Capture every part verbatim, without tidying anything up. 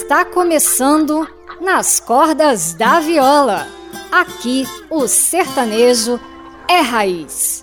Está começando Nas Cordas da Viola. Aqui o sertanejo é raiz.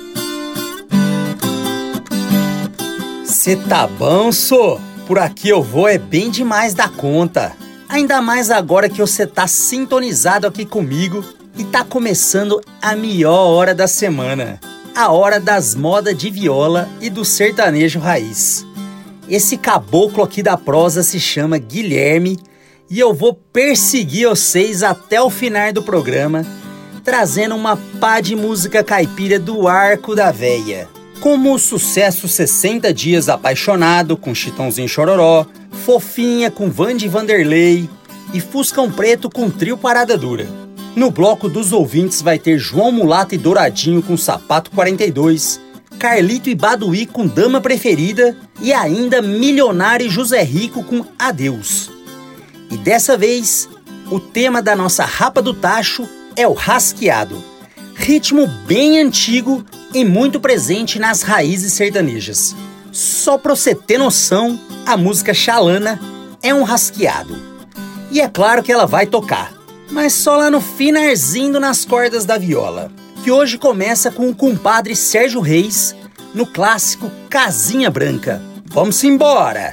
Cê tá bom, sô? Por aqui eu vou é bem demais da conta. Ainda mais agora que você tá sintonizado aqui comigo e tá começando a melhor hora da semana. A hora das modas de viola e do sertanejo raiz. Esse caboclo aqui da prosa se chama Guilherme e eu vou perseguir vocês até o final do programa, trazendo uma pá de música caipira do Arco da Véia. Como o sucesso sessenta Dias Apaixonado com Chitãozinho Chororó, Fofinha com Vande Vanderlei e Fuscão Preto com Trio Parada Dura. No bloco dos ouvintes vai ter João Mulato e Douradinho com Sapato quarenta e dois, Carlito e Baduí com Dama Preferida e ainda Milionário e José Rico com Adeus. E dessa vez, o tema da nossa Rapa do Tacho é o rasqueado, ritmo bem antigo e muito presente nas raízes sertanejas. Só pra você ter noção, a música Xalana é um rasqueado. E é claro que ela vai tocar, mas só lá no finalzinho do Nas Cordas da Viola, que hoje começa com o compadre Sérgio Reis, no clássico Casinha Branca. Vamos embora!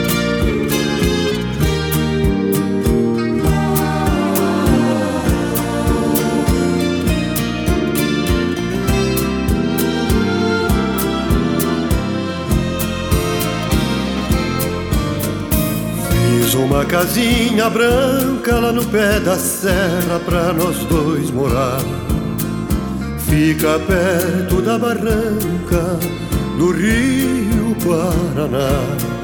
Fiz uma casinha branca lá no pé da serra pra nós dois morar. Fica perto da barranca do Rio Paraná.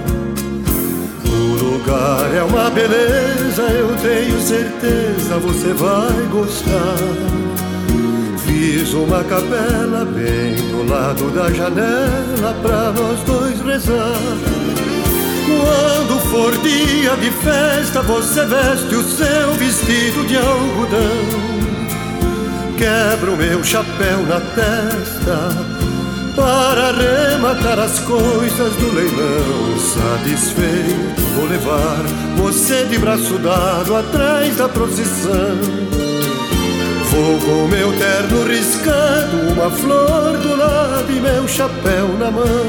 O lugar é uma beleza, eu tenho certeza você vai gostar. Fiz uma capela bem do lado da janela pra nós dois rezar. Quando for dia de festa, você veste o seu vestido de algodão. Quebro meu chapéu na testa para arrematar as coisas do leilão. Satisfeito vou levar você de braço dado atrás da procissão. Vou com meu terno riscado, uma flor do lado e meu chapéu na mão.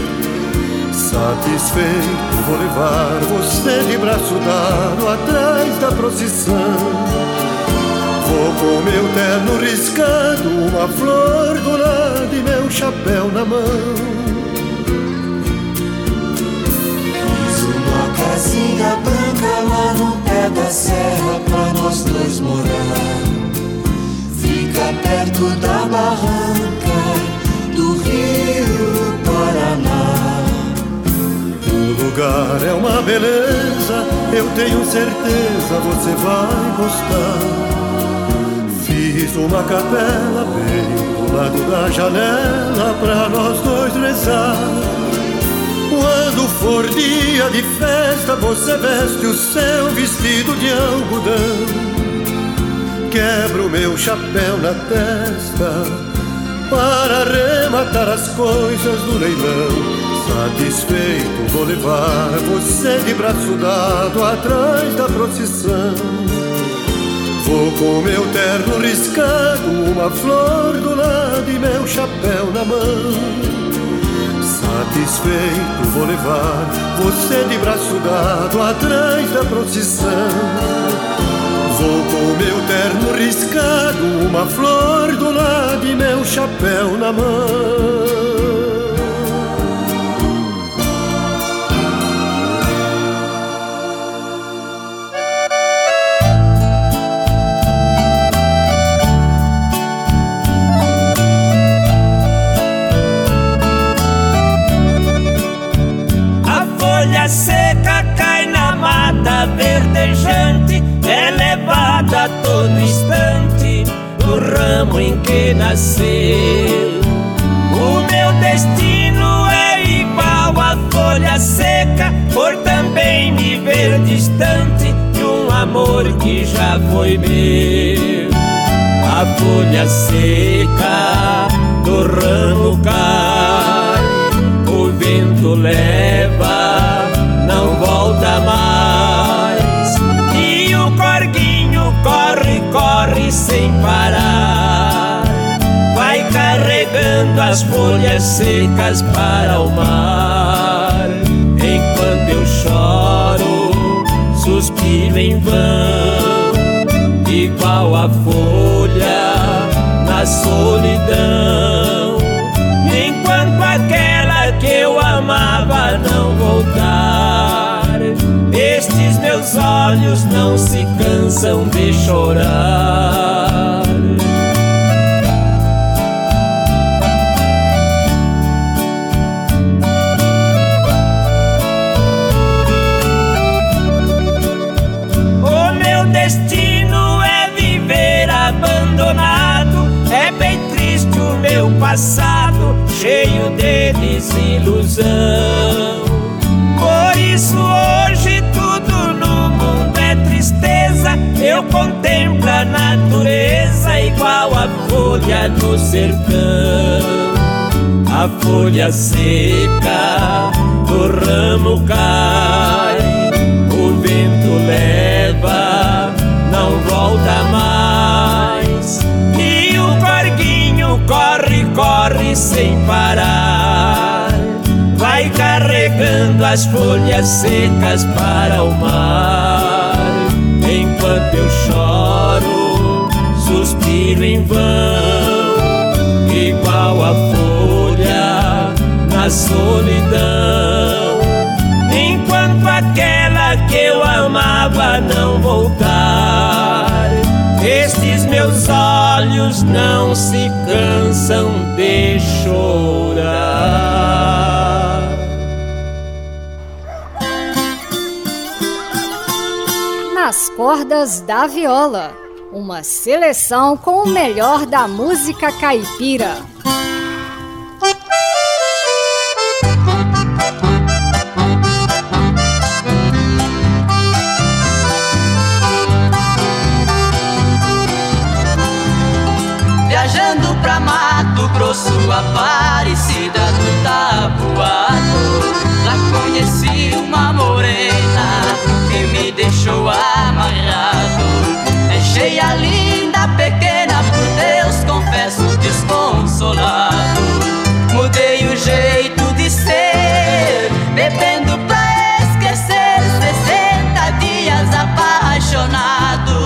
Satisfeito vou levar você de braço dado atrás da procissão. Vou com meu terno riscado, uma flor do lado e meu chapéu na mão. Fiz uma casinha branca lá no pé da serra pra nós dois morar. Fica perto da barranca do Rio Paraná. O lugar é uma beleza, eu tenho certeza você vai gostar. Fiz uma capela bem do lado da janela pra nós dois rezar. Quando for dia de festa, você veste o seu vestido de algodão. Quebro meu chapéu na testa para arrematar as coisas do leilão. Satisfeito vou levar você de braço dado atrás da procissão. Vou com meu terno riscado, uma flor do lado e meu chapéu na mão. Satisfeito vou levar você de braço dado atrás da procissão. Vou com meu terno riscado, uma flor do lado e meu chapéu na mão. Seca cai na mata verdejante, é levada a todo instante do ramo em que nasceu. O meu destino é igual à folha seca, por também me ver distante de um amor que já foi meu. A folha seca do ramo cai, o vento leva, não volta mais. as folhas secas para o mar. Enquanto eu choro, suspiro em vão, igual a folha na solidão. Enquanto aquela que eu amava não voltar, estes meus olhos não se cansam de chorar. O meu destino é viver abandonado, é bem triste o meu passado, cheio de desilusão. Por isso hoje tudo no mundo é tristeza, eu contemplo a natureza igual a folha no sertão. A folha seca do ramo cai, o vento leva, não volta mais, e o corguinho corre, corre sem parar, vai carregando as folhas secas para o mar. Enquanto eu choro, suspiro em vão, igual a folha na solidão. Enquanto aquela que eu amava não voltar, estes meus olhos não se cansam de chorar. Nas Cordas da Viola, uma seleção com o melhor da música caipira. Viajando pra Mato Grosso, Aparecida do Tabuado, lá conheci uma morena que me deixou amarrado. Cheia, linda, pequena, por Deus confesso desconsolado. Mudei o jeito de ser, bebendo pra esquecer, sessenta dias apaixonado.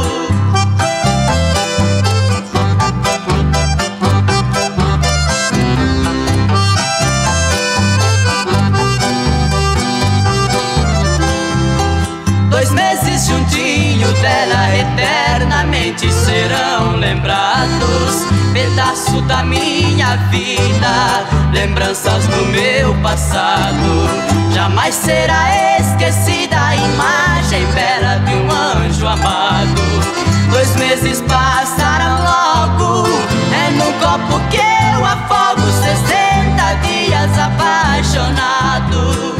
Dois meses juntinho dela, eternamente serão lembrados. Pedaço da minha vida, lembranças do meu passado. Jamais será esquecida a imagem bela de um anjo amado. Dois meses passaram logo, é num copo que eu afogo, sessenta dias apaixonado.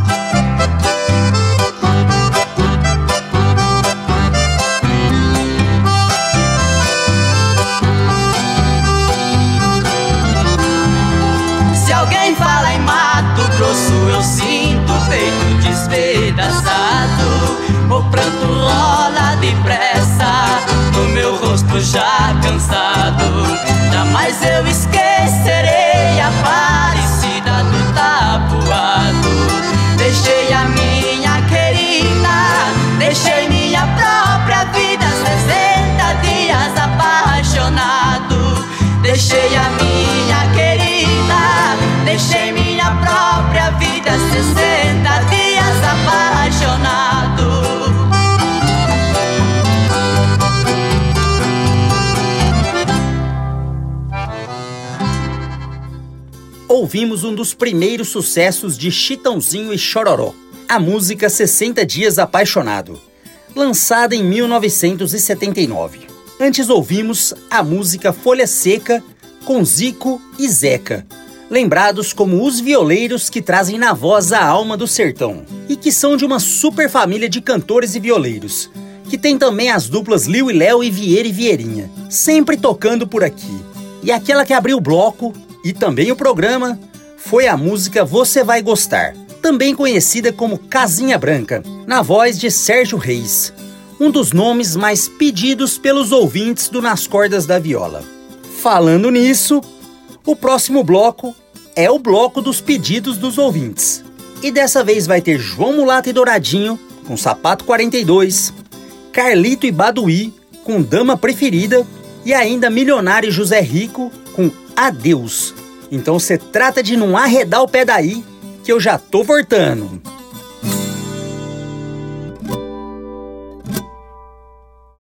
Eu sinto o peito despedaçado, o pranto rola depressa no meu rosto já cansado. Jamais eu esquecerei a Aparecida do Tabuado. Deixei a minha querida, deixei minha própria vida, sessenta dias apaixonado. Deixei a minha querida, deixei minha própria vida, sessenta dias apaixonado. Ouvimos um dos primeiros sucessos de Chitãozinho e Chororó, a música sessenta dias apaixonado, lançada em mil novecentos e setenta e nove. Antes ouvimos a música Folha Seca com Zico e Zeca, lembrados como os violeiros que trazem na voz a alma do sertão e que são de uma super família de cantores e violeiros, que tem também as duplas Liu e Léo e Vieira e Vieirinha, sempre tocando por aqui. E aquela que abriu o bloco e também o programa foi a música Você Vai Gostar, também conhecida como Casinha Branca, na voz de Sérgio Reis, um dos nomes mais pedidos pelos ouvintes do Nas Cordas da Viola. Falando nisso, O próximo bloco é o bloco dos pedidos dos ouvintes. E dessa vez vai ter João Mulato e Douradinho com Sapato quarenta e dois, Carlito e Baduí com Dama Preferida e ainda Milionário e José Rico com Adeus. Então você trata de não arredar o pé daí que eu já tô voltando.